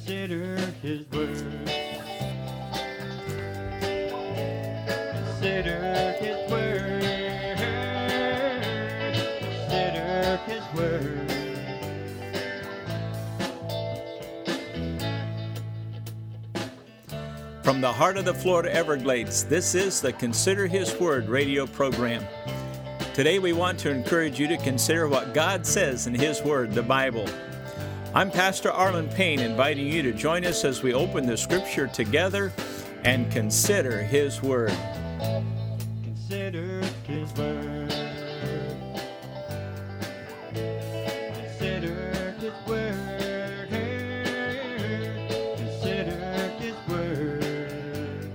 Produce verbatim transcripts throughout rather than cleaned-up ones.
Consider His word. Consider His word. Consider His word. From the heart of the Florida Everglades, this is the Consider His Word radio program. Today we want to encourage you to consider what God says in His Word, the Bible. I'm Pastor Arlen Payne, inviting you to join us as we open the Scripture together and consider His Word. Consider His word. Consider His word. Consider His word.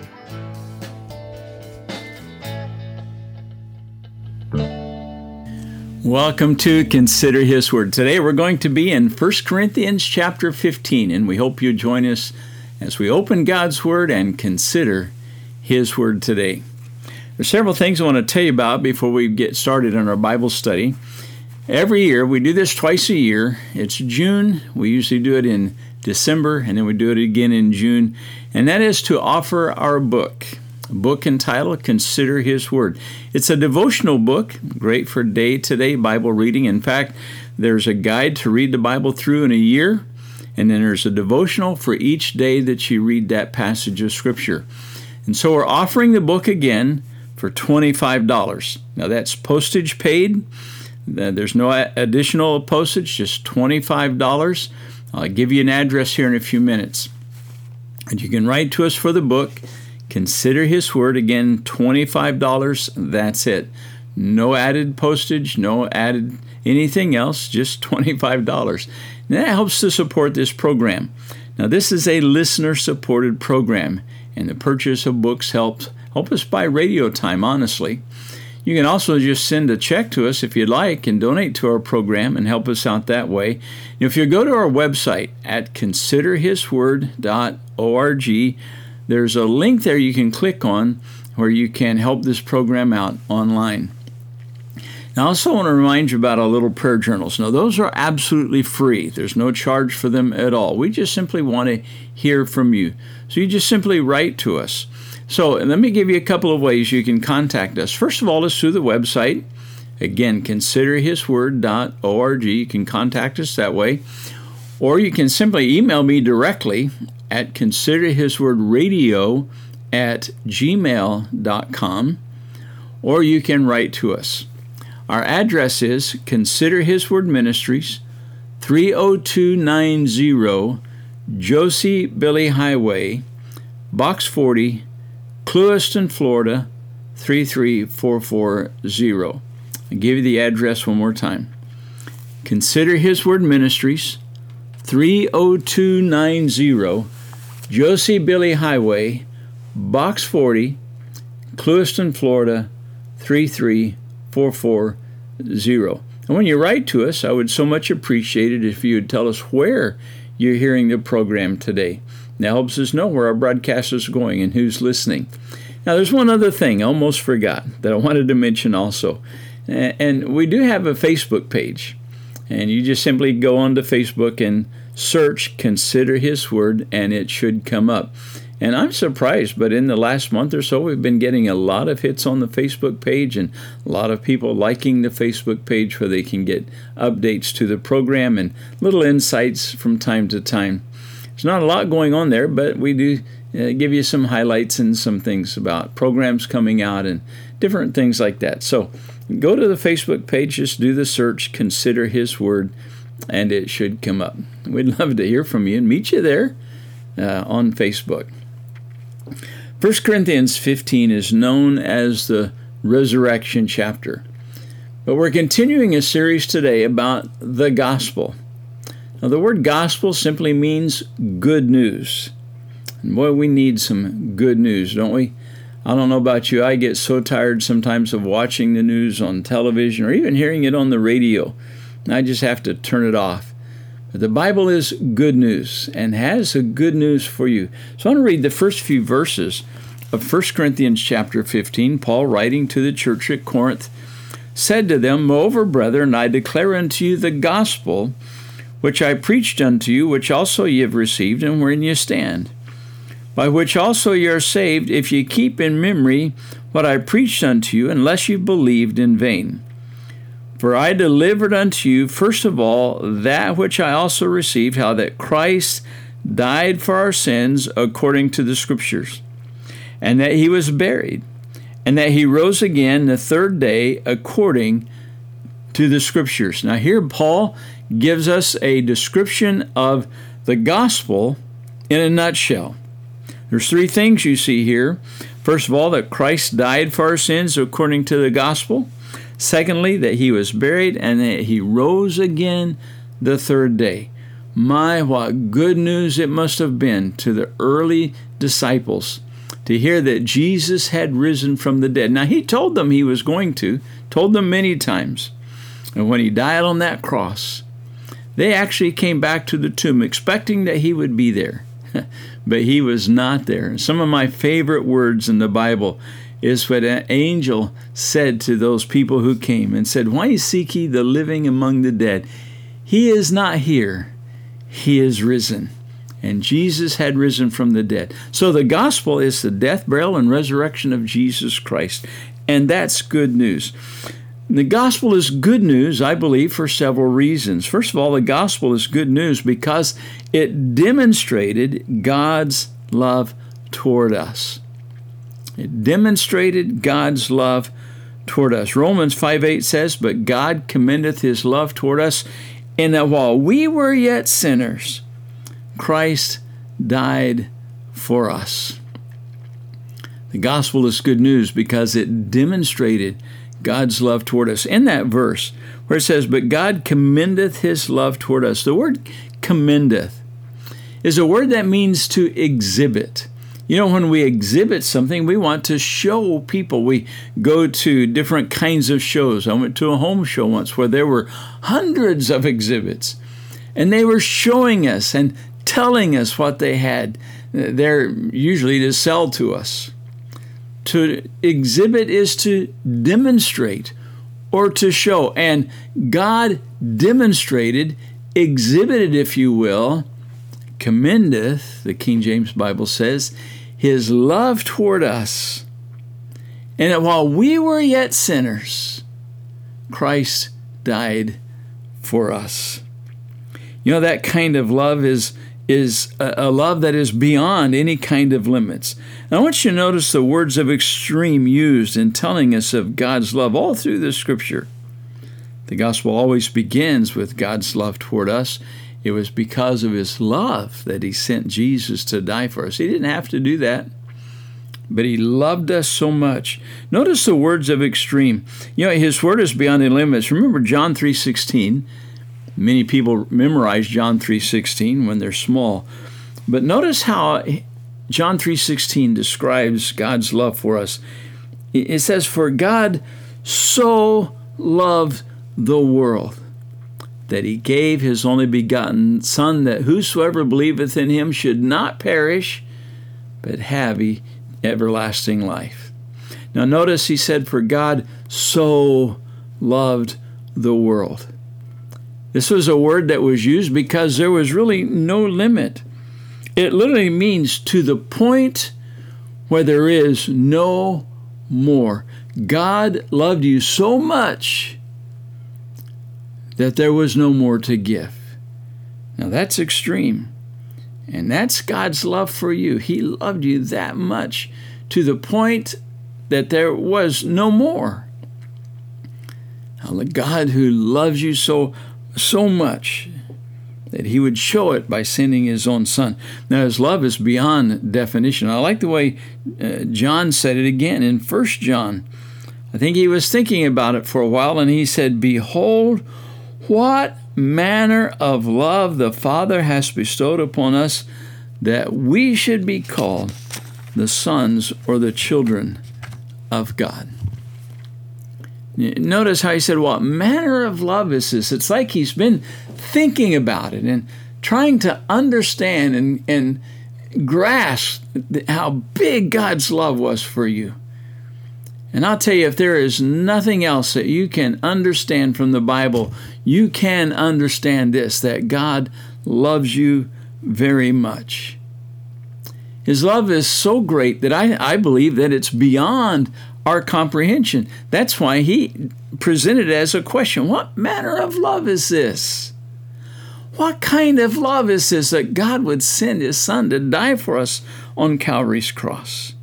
Welcome to Consider His Word. Today we're going to be in First Corinthians chapter fifteen, and we hope you join us as we open God's Word and consider His Word today. There's several things I want to tell you about before we get started in our Bible study. Every year, we do this twice a year. It's June. We usually do it in December, and then we do it again in June. And that is to offer our book, a book entitled Consider His Word. It's a devotional book, great for day-to-day Bible reading. In fact, there's a guide to read the Bible through in a year, and then there's a devotional for each day that you read that passage of Scripture. And so we're offering the book again for twenty-five dollars. Now that's postage paid. There's no additional postage, just twenty-five dollars. I'll give you an address here in a few minutes. And you can write to us for the book. Consider His Word, again, twenty-five dollars. That's it. No added postage, no added anything else, just twenty-five dollars. And that helps to support this program. Now this is a listener-supported program, and the purchase of books helps help us buy radio time, honestly. You can also just send a check to us if you'd like and donate to our program and help us out that way. If you go to our website at consider his word dot org, there's a link there you can click on where you can help this program out online. Now, I also want to remind you about our little prayer journals. Now, those are absolutely free. There's no charge for them at all. We just simply want to hear from you. So you just simply write to us. So let me give you a couple of ways you can contact us. First of all is through the website. Again, consider his word dot org. You can contact us that way. Or you can simply email me directly at considerhiswordradio at gmail dot com. Or you can write to us. Our address is Consider His Word Ministries, three oh two nine oh Josie Billie Highway, Box forty, Clewiston, Florida, three three four four zero. I'll give you the address one more time. Consider His Word Ministries, three oh two nine oh Josie Billie Highway, Box forty, Clewiston, Florida, three three four four zero. And when you write to us, I would so much appreciate it if you would tell us where you're hearing the program today. That helps us know where our broadcast is going and who's listening. Now, there's one other thing I almost forgot that I wanted to mention also. And we do have a Facebook page. And you just simply go onto Facebook and search Consider His Word, and it should come up. And I'm surprised, but in the last month or so, we've been getting a lot of hits on the Facebook page and a lot of people liking the Facebook page where they can get updates to the program and little insights from time to time. There's not a lot going on there, but we do uh, give you some highlights and some things about programs coming out and different things like that. So go to the Facebook page, just do the search, Consider His Word, and it should come up. We'd love to hear from you and meet you there uh, on Facebook. First Corinthians fifteen is known as the resurrection chapter. But we're continuing a series today about the gospel. Now, the word gospel simply means good news. And boy, we need some good news, don't we? I don't know about you. I get so tired sometimes of watching the news on television or even hearing it on the radio. I just have to turn it off. But the Bible is good news and has a good news for you. So I want to read the first few verses of First Corinthians chapter fifteen. Paul, writing to the church at Corinth, said to them, Moreover, brethren, I declare unto you the gospel which I preached unto you, which also ye have received, and wherein ye stand, by which also ye are saved, if ye keep in memory what I preached unto you, unless you believed in vain. For I delivered unto you, first of all, that which I also received, how that Christ died for our sins according to the Scriptures, and that he was buried, and that he rose again the third day according to the Scriptures. Now here Paul gives us a description of the gospel in a nutshell. There's three things you see here. First of all, that Christ died for our sins according to the gospel. Secondly, that he was buried and that he rose again the third day. My, what good news it must have been to the early disciples to hear that Jesus had risen from the dead. Now, he told them he was going to, told them many times. And when he died on that cross, they actually came back to the tomb expecting that he would be there. But he was not there. Some of my favorite words in the Bible is what an angel said to those people who came and said, "Why seek ye the living among the dead? He is not here. He is risen." And Jesus had risen from the dead. So the gospel is the death, burial, and resurrection of Jesus Christ. And that's good news. The gospel is good news, I believe, for several reasons. First of all, the gospel is good news because it demonstrated God's love toward us. It demonstrated God's love toward us. Romans five eight says, "But God commendeth his love toward us, in that while we were yet sinners, Christ died for us." The gospel is good news because it demonstrated God's love toward us. In that verse where it says, "But God commendeth his love toward us," the word commendeth is a word that means to exhibit. You know, when we exhibit something, we want to show people. We go to different kinds of shows. I went to a home show once where there were hundreds of exhibits, and they were showing us and telling us what they had there, usually to sell to us. To exhibit is to demonstrate or to show. And God demonstrated, exhibited, if you will, commendeth, the King James Bible says, his love toward us. And that while we were yet sinners, Christ died for us. You know, that kind of love is is a, a love that is beyond any kind of limits. And I want you to notice the words of extreme used in telling us of God's love all through the Scripture. The gospel always begins with God's love toward us. It was because of his love that he sent Jesus to die for us. He didn't have to do that, but he loved us so much. Notice the words of extreme. You know, his word is beyond the limits. Remember John three sixteen. Many people memorize John three sixteen when they're small. But notice how John three sixteen describes God's love for us. It says, "For God so loved the world, that he gave his only begotten Son, that whosoever believeth in him should not perish, but have everlasting life." Now notice he said, "For God so loved the world." This was a word that was used because there was really no limit. It literally means to the point where there is no more. God loved you so much that there was no more to give. Now that's extreme. And that's God's love for you. He loved you that much to the point that there was no more. Now the God who loves you so so much that he would show it by sending his own Son. Now, his love is beyond definition. I like the way uh, John said it again in First John. I think he was thinking about it for a while, and he said, "Behold, what manner of love the Father has bestowed upon us, that we should be called the sons or the children of God." Notice how he said, "What manner of love is this?" It's like he's been thinking about it and trying to understand and, and grasp how big God's love was for you. And I'll tell you, if there is nothing else that you can understand from the Bible, you can understand this, that God loves you very much. His love is so great that I, I believe that it's beyond our comprehension. That's why he presented it as a question. What manner of love is this? What kind of love is this that God would send his Son to die for us on Calvary's cross?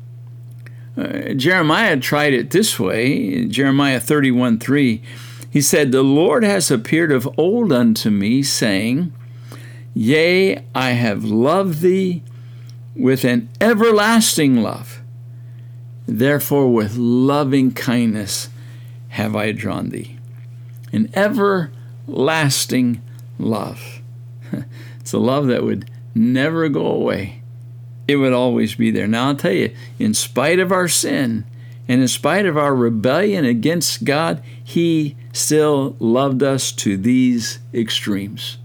Uh, Jeremiah tried it this way. Jeremiah thirty-one three, he said, "The Lord has appeared of old unto me, saying, Yea, I have loved thee with an everlasting love. Therefore with loving kindness have I drawn thee." An everlasting love. It's a love that would never go away. It would always be there. Now I'll tell you, in spite of our sin and in spite of our rebellion against God, he still loved us to these extremes.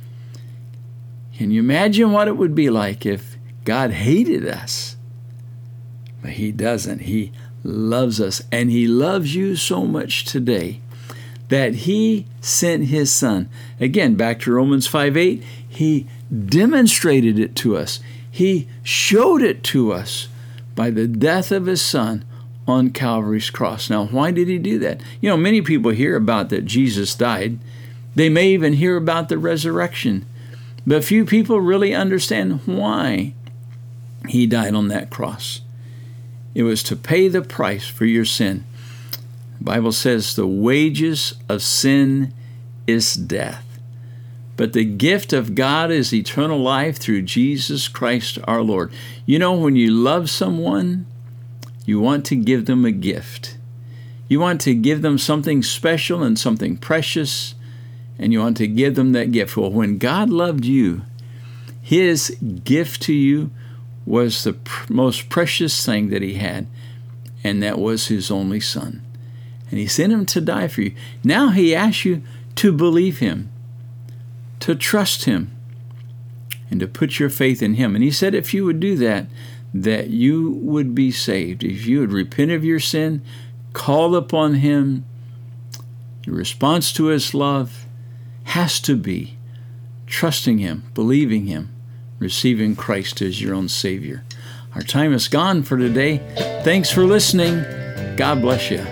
Can you imagine what it would be like if God hated us? But he doesn't. He loves us, and he loves you so much today that he sent his Son. Again, back to Romans five eight, he demonstrated it to us. He showed it to us by the death of his Son on Calvary's cross. Now, why did he do that? You know, many people hear about that Jesus died. They may even hear about the resurrection. But few people really understand why he died on that cross. It was to pay the price for your sin. The Bible says the wages of sin is death. But the gift of God is eternal life through Jesus Christ our Lord. You know, when you love someone, you want to give them a gift. You want to give them something special and something precious, and you want to give them that gift. Well, when God loved you, his gift to you was the pr- most precious thing that he had, and that was his only Son. And he sent him to die for you. Now he asks you to believe him, to trust him, and to put your faith in him. And he said if you would do that, that you would be saved. If you would repent of your sin, call upon him, your response to his love has to be trusting him, believing him, receiving Christ as your own Savior. Our time is gone for today. Thanks for listening. God bless you.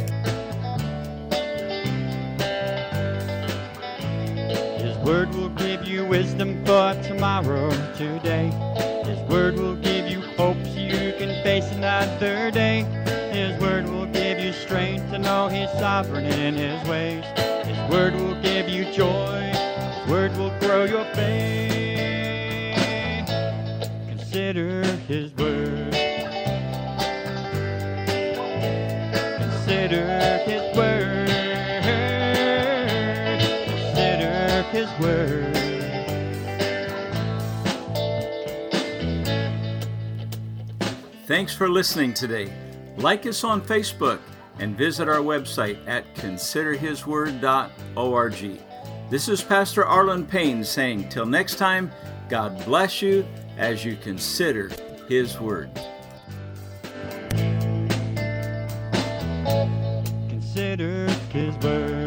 His word will give you wisdom for tomorrow, today. His word will give you hope so you can face another day. His word will give you strength to know he's sovereign in his ways. His word will give you joy. His word will grow your faith. Consider his word. Consider his word. Consider his word. Thanks for listening today. Like us on Facebook and visit our website at consider his word dot org. This is Pastor Arlen Payne saying, till next time, God bless you as you consider his word. Consider his word.